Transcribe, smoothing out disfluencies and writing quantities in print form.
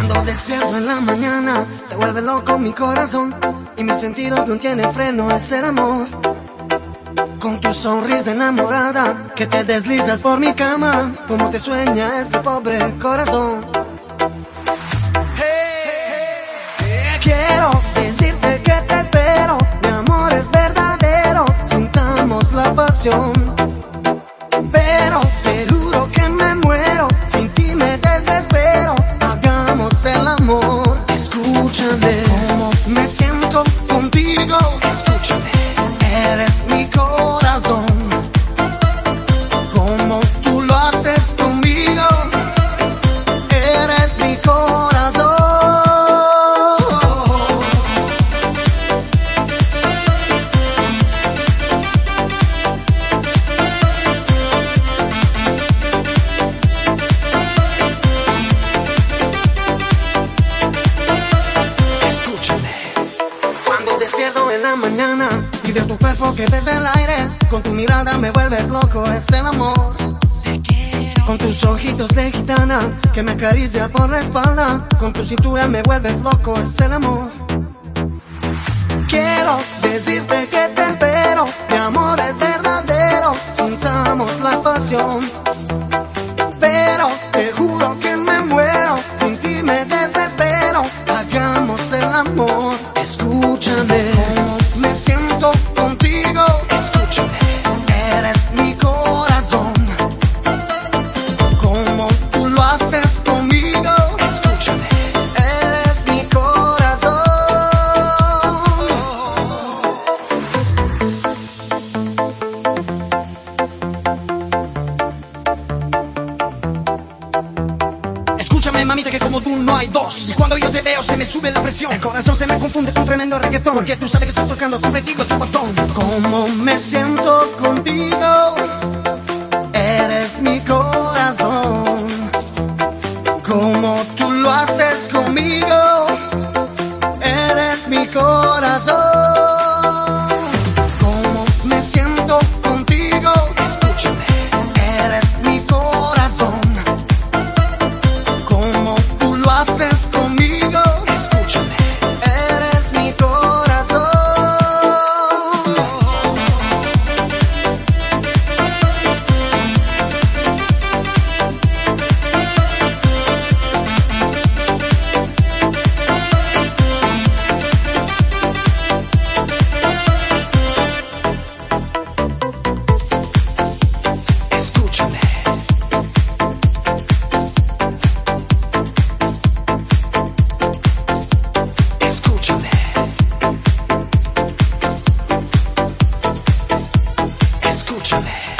Cuando despierto en la mañana, se vuelve loco mi corazón y mis sentidos no tienen freno, es el amor. Con tu sonrisa enamorada, que te deslizas por mi cama, como te sueña este pobre corazón. Quiero decirte que te espero, mi amor es verdadero, sintamos la pasión. Pero te juro que me muero, sin ti me desespero, hagamos el amor. Escúchame, cómo me siento contigo, escúchame, eres mi corazón. Como tú lo haces conmigo, eres mi corazón. Despierto en la mañana y veo tu cuerpo que desde el aire, con tu mirada me vuelves loco, es el amor. Te quiero. Con tus ojitos de gitana que me acaricia por la espalda, con tu cintura me vuelves loco, es el amor. Quiero decirte que te espero, mi amor es verdadero, sintamos la pasión. Pero te juro que me muero, sin ti me desespero, hagamos el amor. Escúchame, cómo me siento contigo, escúchame, eres mi corazón. Como tú lo haces conmigo, escúchame, eres mi corazón. Escúchame, mamita, que como tú no hay dos. Y cuando yo te veo se me sube la presión, el corazón se me confunde con tremendo reggaetón, porque tú sabes que estoy tocando contigo tu botón. Como me siento contigo, eres mi corazón. Como tú lo haces conmigo, eres mi corazón. Como me siento contigo, escúchame, eres mi corazón. Como tú lo haces conmigo, escúchame, eres mi corazón. Escúchame. Escúchame. Escúchame.